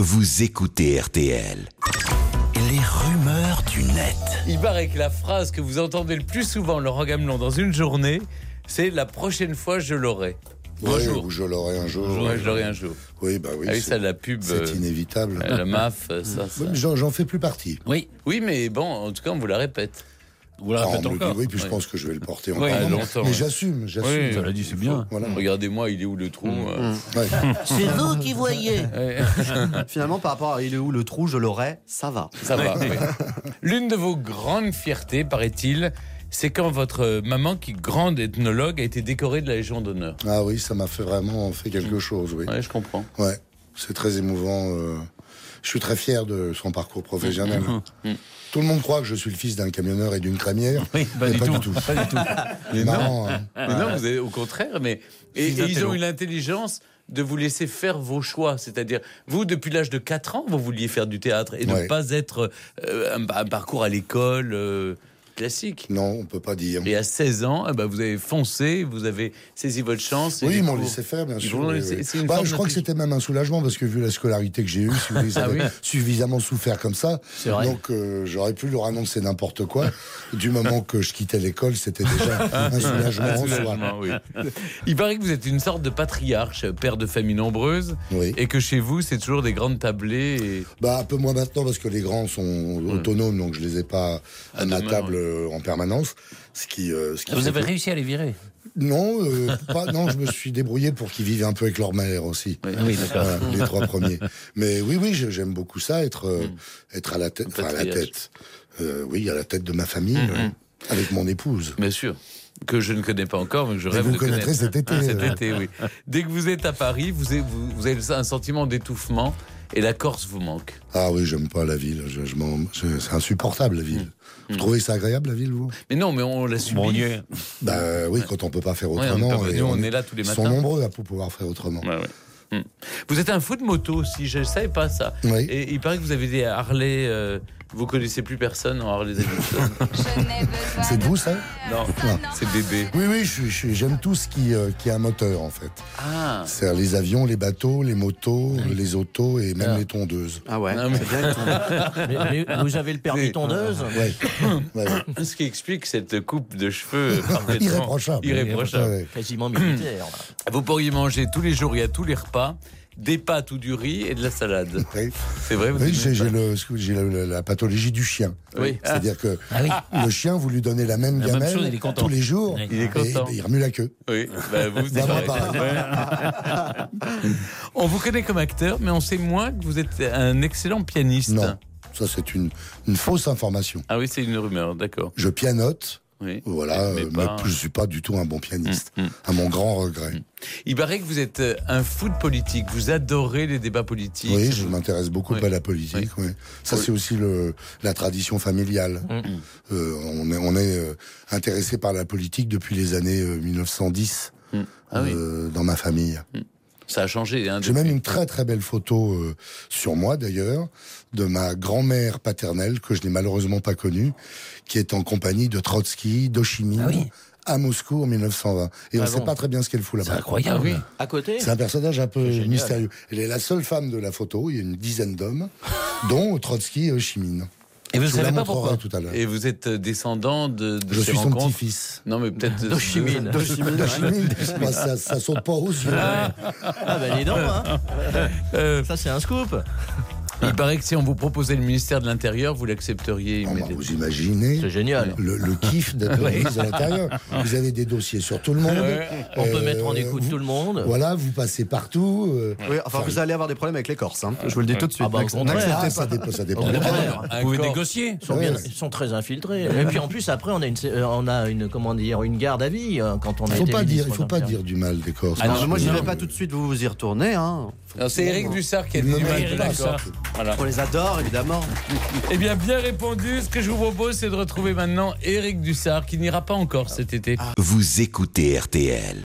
Vous écoutez RTL. Les rumeurs du net. Il paraît que la phrase que vous entendez le plus souvent, Laurent Gamelon, dans une journée, c'est « la prochaine fois, je l'aurai ». Bonjour. Ou je l'aurai un jour. Je l'aurai un jour. Oui, bah oui. Ah oui, ça, la pub. C'est inévitable. La MAF, ça. Oui, mais j'en fais plus partie. Oui, mais bon, en tout cas, on vous la répète. Vous la répétez encore. Oui, puis je pense que je vais le porter Oui, encore. longtemps. Mais j'assume. Oui, ça l'a dit, c'est bien. Voilà. Regardez-moi, il est où le trou Ouais. C'est vous qui voyez. Ouais. Finalement, par rapport à il est où le trou, je l'aurais, ça va. Ça va, oui. L'une de vos grandes fiertés, paraît-il, c'est quand votre maman, qui est grande ethnologue, a été décorée de la Légion d'honneur. Ah oui, ça m'a vraiment fait quelque chose, oui. Oui, je comprends. Ouais, c'est très émouvant. Je suis très fier de son parcours professionnel. Tout le monde croit que je suis le fils d'un camionneur et d'une crémière. Oui, mais pas du tout. Pas du tout. C'est marrant, hein. Mais non, vous avez, au contraire, mais et ils ont eu l'intelligence de vous laisser faire vos choix. C'est-à-dire, vous, depuis l'âge de 4 ans, vous vouliez faire du théâtre et ne pas être un parcours à l'école classique. Non, on peut pas dire. Et à 16 ans, vous avez foncé, vous avez saisi votre chance. Oui, ils m'ont laissé faire, bien sûr. Je crois que c'était même un soulagement, parce que vu la scolarité que j'ai eue, si vous voulez, ils avaient suffisamment souffert comme ça. C'est vrai. Donc j'aurais pu leur annoncer n'importe quoi. Du moment que je quittais l'école, c'était déjà un soulagement en soi. Oui. Il paraît que vous êtes une sorte de patriarche, père de famille nombreuse, et que chez vous, c'est toujours des grandes tablées. Et... un peu moins maintenant, parce que les grands sont autonomes, donc je les ai pas à ma table en permanence. Vous avez réussi à les virer? Non, non, je me suis débrouillé pour qu'ils vivent un peu avec leur mère aussi. Oui, d'accord. Voilà, les 3 premiers. Mais oui, j'aime beaucoup ça, être à la tête, à la tête de ma famille, avec mon épouse. Bien sûr. Que je ne connais pas encore, mais que je rêve de connaître. Vous connaîtrez cet été. Cet été, oui. Dès que vous êtes à Paris, vous avez un sentiment d'étouffement et la Corse vous manque. Ah oui, j'aime pas la ville. C'est insupportable, la ville. Vous trouvez ça agréable, la ville, vous? Mais non, mais on l'a subi. Oui, quand on peut pas faire autrement. Nous, on est là tous les matins. Ils sont nombreux à pouvoir faire autrement. Ouais. Vous êtes un fou de moto aussi, je ne savais pas ça. Oui. Et il paraît que vous avez des Harley. Vous connaissez plus personne en Harley Davidson. C'est vous, ça? Non, c'est bébé. Oui, j'aime tout ce qui a un moteur, en fait. Ah. C'est-à-dire les avions, les bateaux, les motos, les autos et même les tondeuses. Ah ouais. Non, mais... mais vous avez le permis tondeuse? Ouais. Ce qui explique cette coupe de cheveux parfaitement Irréprochable. Irréprochable. Quasiment militaire. Vous pourriez manger tous les jours et à tous les repas des pâtes ou du riz et de la salade. Oui. C'est vrai. Oui, j'ai la pathologie du chien. Oui. C'est-à-dire que le chien, vous lui donnez la même gamelle chose, il est content. tous les jours, Il est content. et il remue la queue. Oui, vous, c'est Moi, pareil. On vous connaît comme acteur, mais on sait moins que vous êtes un excellent pianiste. Non, ça c'est une fausse information. Ah oui, c'est une rumeur, d'accord. Je pianote, Oui. voilà, mais je ne suis pas du tout un bon pianiste, à mon grand regret. Il paraît que vous êtes un fou de politique, vous adorez les débats politiques. Oui, je m'intéresse beaucoup à la politique. Oui. Ça, c'est aussi la tradition familiale. On est intéressé par la politique depuis les années 1910 dans ma famille. Ça a changé. J'ai même une très très belle photo sur moi d'ailleurs, de ma grand-mère paternelle, que je n'ai malheureusement pas connue, qui est en compagnie de Trotsky, d'Ho Chi Minh, à Moscou en 1920. Et on ne sait pas très bien ce qu'elle fout là-bas. C'est incroyable. À côté. C'est un personnage un peu mystérieux. Elle est la seule femme de la photo, il y a une dizaine d'hommes, dont Trotsky et Ho Chi Minh. Et vous Je vous la savez pas montrerai pourquoi tout à l'heure. Et vous êtes descendant de Je ces suis son rencontres. petit-fils. Non, mais peut-être D'Ho Chi Minh. D'Ho Chi Minh, bah, ça saute pas aux yeux. Ah ben dis donc, ça c'est un scoop. Il paraît que si on vous proposait le ministère de l'Intérieur, vous l'accepteriez immédiatement. Vous imaginez C'est génial. le kiff d'être ministre de l'Intérieur. Vous avez des dossiers sur tout le monde. On peut mettre en écoute tout le monde. Voilà, vous passez partout. Oui, enfin, vous allez avoir des problèmes avec les Corses. Hein. Je vous le dis tout de suite. Ah bah, au contraire. Ah, ça dépend. Au contraire. Un Vous pouvez corps. négocier. Ils sont très infiltrés. Et puis en plus, après, on a une garde à vie quand on a été Il ministre. faut pas dire du mal des Corses. Ah non, Alors, moi, j'y vais pas tout de suite. Vous y retournez. Hein. Non, c'est Éric Dussart qui a dit Ne du mal me de pas la ça. Corse. Voilà. On les adore, évidemment. Eh bien, bien répondu. Ce que je vous propose, c'est de retrouver maintenant Éric Dussart, qui n'ira pas encore cet été. Vous écoutez RTL.